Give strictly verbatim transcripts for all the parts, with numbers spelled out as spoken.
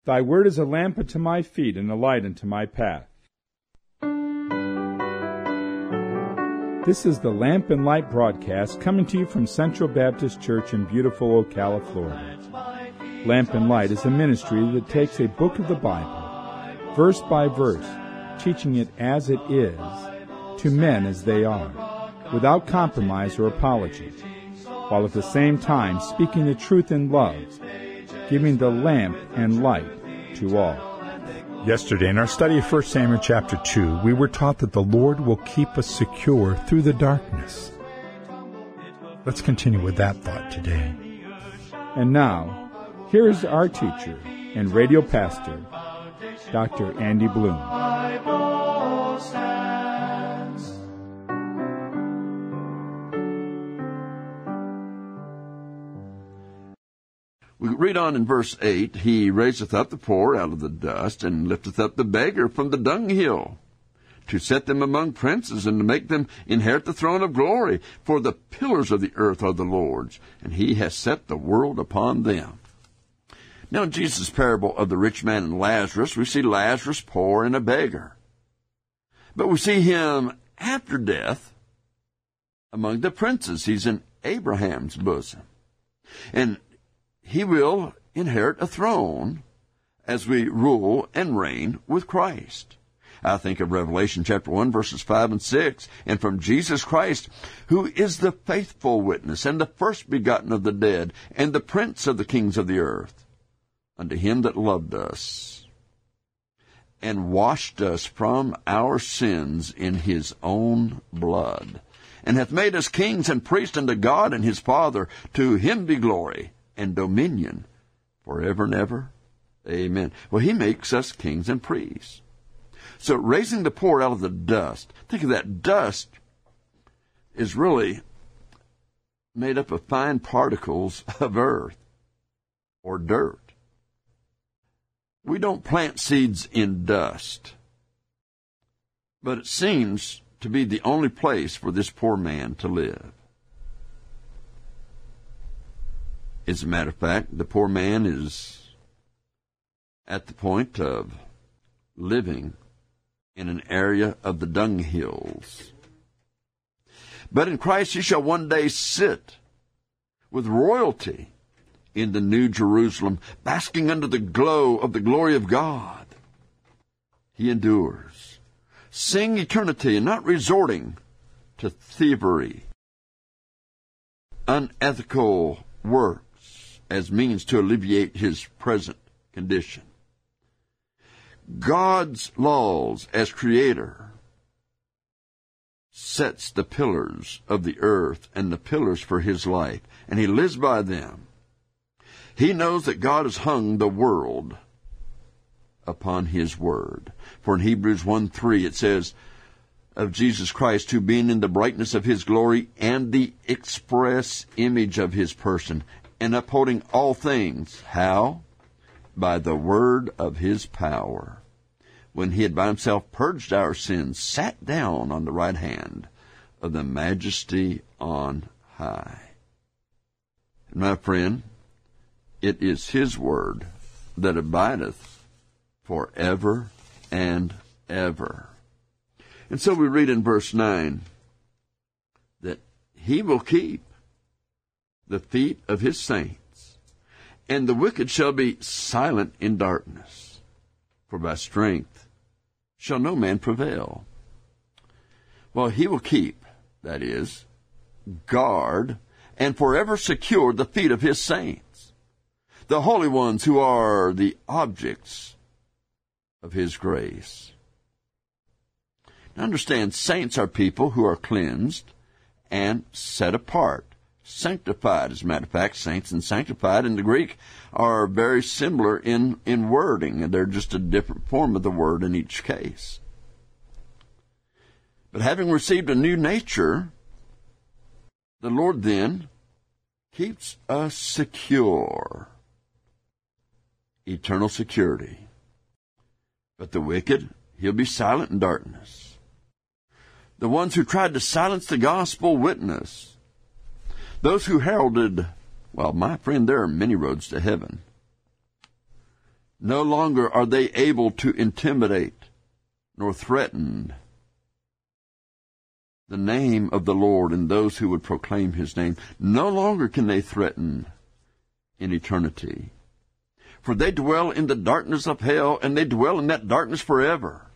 Thy word is a lamp unto my feet and a light unto my path. This is the Lamp and Light broadcast coming to you from Central Baptist Church in beautiful Ocala, Florida. Lamp and Light is a ministry that takes a book of the Bible, verse by verse, teaching it as it is, to men as they are, without compromise or apology, while at the same time speaking the truth in love, giving the lamp and light to all. Yesterday, in our study of First Samuel chapter two, we were taught that the Lord will keep us secure through the darkness. Let's continue with that thought today. And now, here is our teacher and radio pastor, Doctor Andy Bloom. We read on in verse eight, He raiseth up the poor out of the dust, and lifteth up the beggar from the dunghill, to set them among princes, and to make them inherit the throne of glory. For the pillars of the earth are the Lord's, and He has set the world upon them. Now in Jesus' parable of the rich man and Lazarus, we see Lazarus poor and a beggar. But we see him after death among the princes. He's in Abraham's bosom. And he will inherit a throne as we rule and reign with Christ. I think of Revelation chapter one, verses five and six, and from Jesus Christ, who is the faithful witness, and the first begotten of the dead, and the prince of the kings of the earth, unto him that loved us, and washed us from our sins in his own blood, and hath made us kings and priests unto God and his Father. To him be glory and dominion forever and ever. Amen. Well, he makes us kings and priests. So raising the poor out of the dust, think of that. Dust is really made up of fine particles of earth or dirt. We don't plant seeds in dust, but it seems to be the only place for this poor man to live. As a matter of fact, the poor man is at the point of living in an area of the dunghills. But in Christ he shall one day sit with royalty in the New Jerusalem, basking under the glow of the glory of God. He endures. Sing eternity and not resorting to thievery, unethical work, as means to alleviate his present condition. God's laws as creator sets the pillars of the earth and the pillars for his life, and he lives by them. He knows that God has hung the world upon his word. For in Hebrews one three it says of Jesus Christ, who being in the brightness of his glory and the express image of his person, and upholding all things. How? By the word of his power. When he had by himself purged our sins, sat down on the right hand of the majesty on high. And my friend, it is his word that abideth forever and ever. And so we read in verse nine that he will keep the feet of his saints, and the wicked shall be silent in darkness, for by strength shall no man prevail. Well, he will keep, that is, guard, and forever secure the feet of his saints, the holy ones who are the objects of his grace. Now understand, saints are people who are cleansed and set apart. Sanctified, as a matter of fact. Saints and sanctified in the Greek are very similar in, in wording, and they're just a different form of the word in each case. But having received a new nature, the Lord then keeps us secure. Eternal security. But the wicked, he'll be silent in darkness. The ones who tried to silence the gospel witness, those who heralded, well, my friend, there are many roads to heaven. No longer are they able to intimidate nor threaten the name of the Lord and those who would proclaim his name. No longer can they threaten in eternity. For they dwell in the darkness of hell, and they dwell in that darkness forever.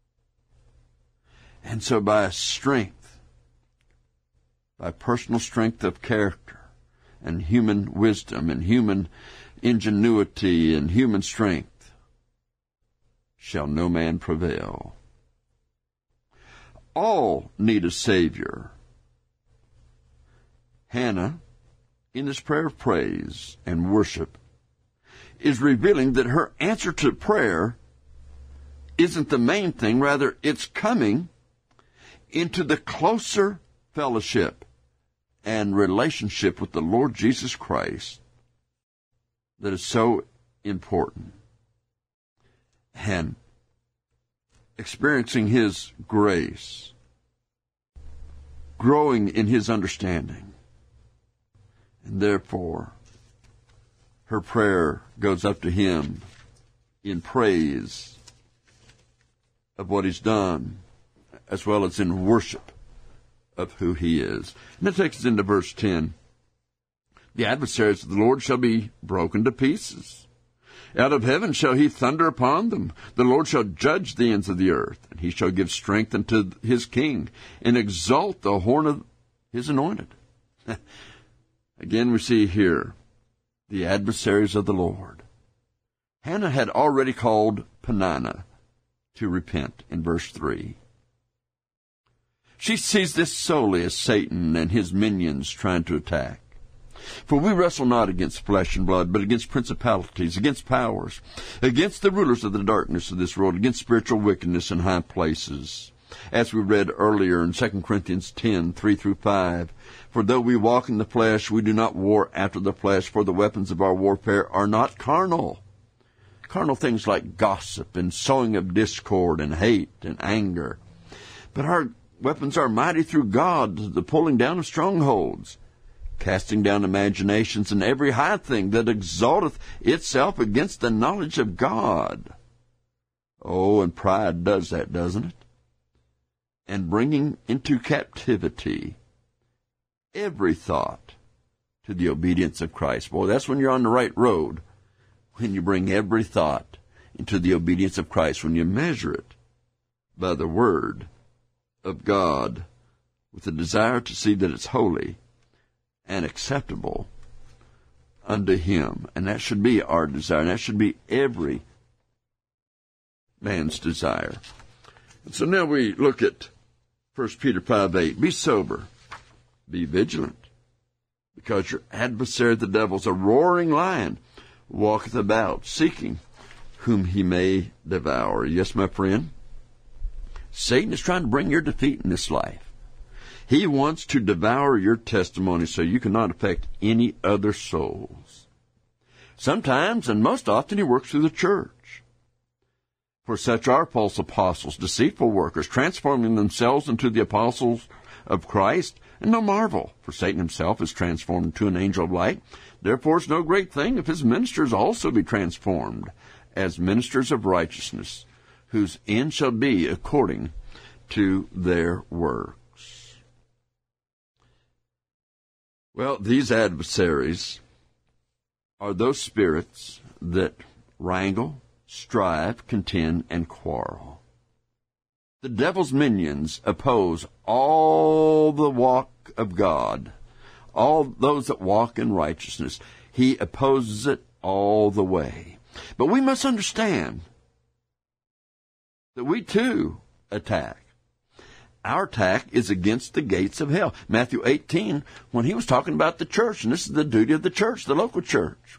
And so by strength, by personal strength of character, and human wisdom, and human ingenuity, and human strength, shall no man prevail. All need a Savior. Hannah, in this prayer of praise and worship, is revealing that her answer to prayer isn't the main thing. Rather, it's coming into the closer fellowship and relationship with the Lord Jesus Christ that is so important. And experiencing his grace, growing in his understanding. And therefore, her prayer goes up to him in praise of what he's done, as well as in worship of who he is. And that takes us into verse ten. The adversaries of the Lord shall be broken to pieces. Out of heaven shall he thunder upon them. The Lord shall judge the ends of the earth, and he shall give strength unto his king, and exalt the horn of his anointed. Again, we see here the adversaries of the Lord. Hannah had already called Peninnah to repent in verse three. She sees this solely as Satan and his minions trying to attack. For we wrestle not against flesh and blood, but against principalities, against powers, against the rulers of the darkness of this world, against spiritual wickedness in high places. As we read earlier in Second Corinthians ten, three through five, for though we walk in the flesh, we do not war after the flesh, for the weapons of our warfare are not carnal. Carnal things like gossip and sowing of discord and hate and anger. But our weapons are mighty through God to the pulling down of strongholds, casting down imaginations and every high thing that exalteth itself against the knowledge of God. Oh, and pride does that, doesn't it? And bringing into captivity every thought to the obedience of Christ. Boy, that's when you're on the right road, when you bring every thought into the obedience of Christ, when you measure it by the Word of God with a desire to see that it's holy and acceptable unto him. And that should be our desire, and that should be every man's desire. And so now we look at First Peter five eight. Be sober, be vigilant, because your adversary the devil is a roaring lion, walketh about, seeking whom he may devour. Yes, my friend, Satan is trying to bring your defeat in this life. He wants to devour your testimony so you cannot affect any other souls. Sometimes, and most often, he works through the church. For such are false apostles, deceitful workers, transforming themselves into the apostles of Christ. And no marvel, for Satan himself is transformed into an angel of light. Therefore it's no great thing if his ministers also be transformed as ministers of righteousness, whose end shall be according to their works. Well, these adversaries are those spirits that wrangle, strive, contend, and quarrel. The devil's minions oppose all the walk of God, all those that walk in righteousness. He opposes it all the way. But we must understand that we too attack. Our attack is against the gates of hell. Matthew eighteen, when he was talking about the church, and this is the duty of the church, the local church,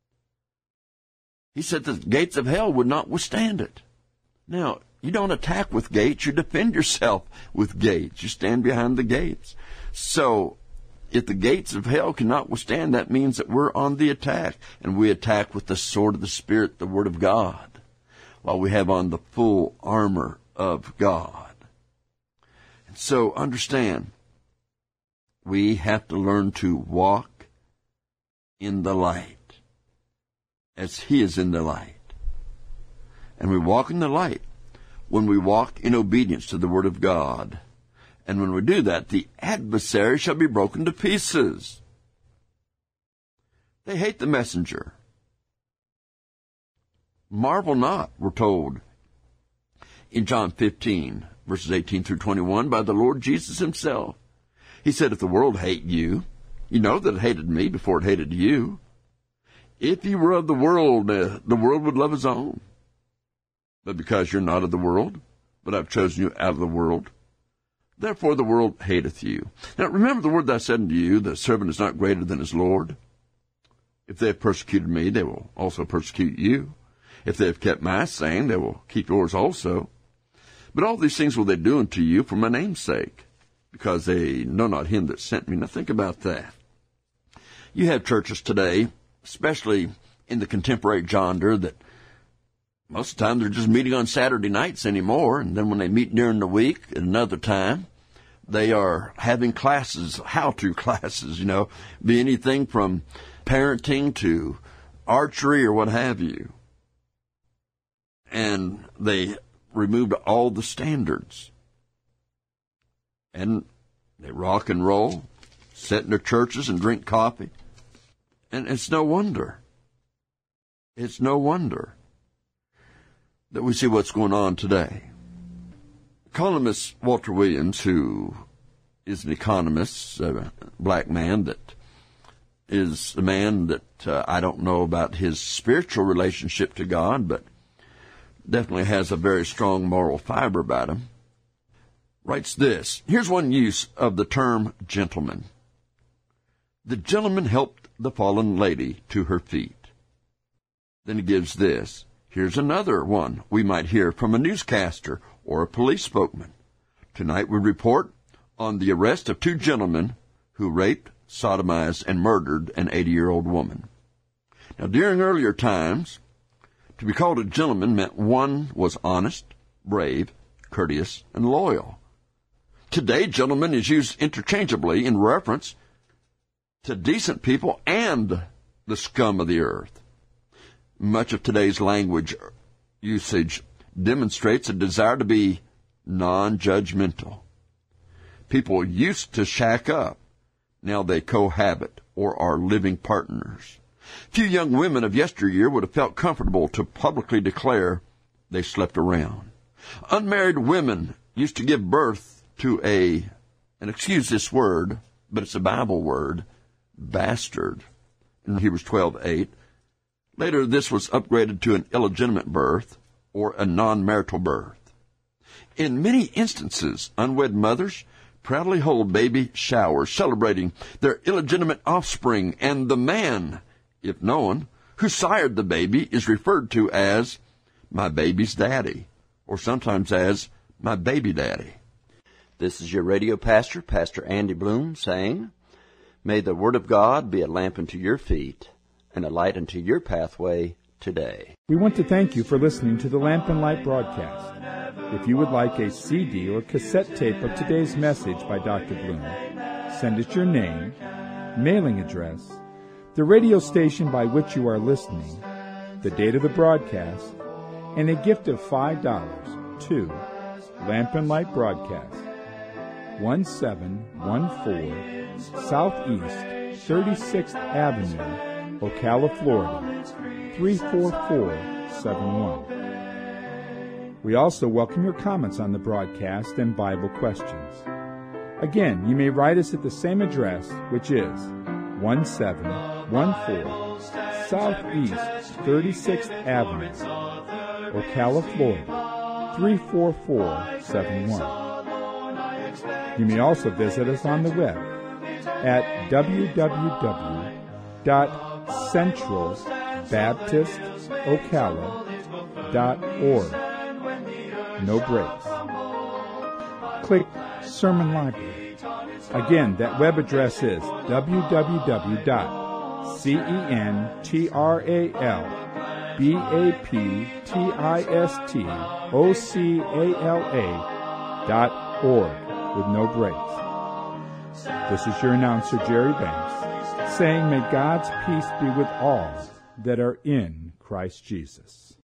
he said the gates of hell would not withstand it. Now, you don't attack with gates, you defend yourself with gates. You stand behind the gates. So, if the gates of hell cannot withstand, that means that we're on the attack, and we attack with the sword of the Spirit, the Word of God, while we have on the full armor of God. And so, understand, we have to learn to walk in the light as He is in the light. And we walk in the light when we walk in obedience to the Word of God. And when we do that, the adversary shall be broken to pieces. They hate the messenger. Marvel not, we're told in John fifteen, verses eighteen through twenty-one, by the Lord Jesus himself. He said, if the world hate you, you know that it hated me before it hated you. If you were of the world, uh, the world would love his own. But because you're not of the world, but I've chosen you out of the world, therefore the world hateth you. Now remember the word that I said unto you, the servant is not greater than his Lord. If they have persecuted me, they will also persecute you. If they have kept my saying, they will keep yours also. But all these things will they do unto you for my name's sake, because they know not him that sent me. Now think about that. You have churches today, especially in the contemporary genre, that most of the time they're just meeting on Saturday nights anymore, and then when they meet during the week at another time, they are having classes, how-to classes, you know, be anything from parenting to archery or what have you. And they removed all the standards. And they rock and roll, sit in their churches and drink coffee. And it's no wonder. It's no wonder that we see what's going on today. Economist Walter Williams, who is an economist, a black man that is a man that uh, I don't know about his spiritual relationship to God, but definitely has a very strong moral fiber about him, writes this. Here's one use of the term gentleman. The gentleman helped the fallen lady to her feet. Then he gives this. Here's another one we might hear from a newscaster or a police spokesman. Tonight we report on the arrest of two gentlemen who raped, sodomized, and murdered an eighty-year-old woman. Now, during earlier times, to be called a gentleman meant one was honest, brave, courteous, and loyal. Today, gentleman is used interchangeably in reference to decent people and the scum of the earth. Much of today's language usage demonstrates a desire to be non-judgmental. People used to shack up. Now they cohabit or are living partners. Few young women of yesteryear would have felt comfortable to publicly declare they slept around. Unmarried women used to give birth to a, and excuse this word, but it's a Bible word, bastard, in Hebrews twelve eight. Later, this was upgraded to an illegitimate birth or a non-marital birth. In many instances, unwed mothers proudly hold baby showers celebrating their illegitimate offspring, and the man, if known, who sired the baby is referred to as my baby's daddy, or sometimes as my baby daddy. This is your radio pastor, Pastor Andy Bloom, saying, may the Word of God be a lamp unto your feet and a light unto your pathway today. We want to thank you for listening to the Lamp and Light broadcast. If you would like a C D or cassette tape of today's message by Doctor Bloom, send us your name, mailing address, the radio station by which you are listening, the date of the broadcast, and a gift of five dollars to Lamp and Light Broadcast, one seven one four Southeast thirty-sixth Avenue, Ocala, Florida, three four four seven one. We also welcome your comments on the broadcast and Bible questions. Again, you may write us at the same address, which is one seven one four Southeast thirty-sixth Avenue, Ocala, Florida, three four four seven one. You may also visit us on the web at w w w dot central baptist ocala dot org. No breaks. Click Sermon Library. Again, that web address is w w w dot central baptist ocala dot org with no breaks. This is your announcer, Jerry Banks, saying may God's peace be with all that are in Christ Jesus.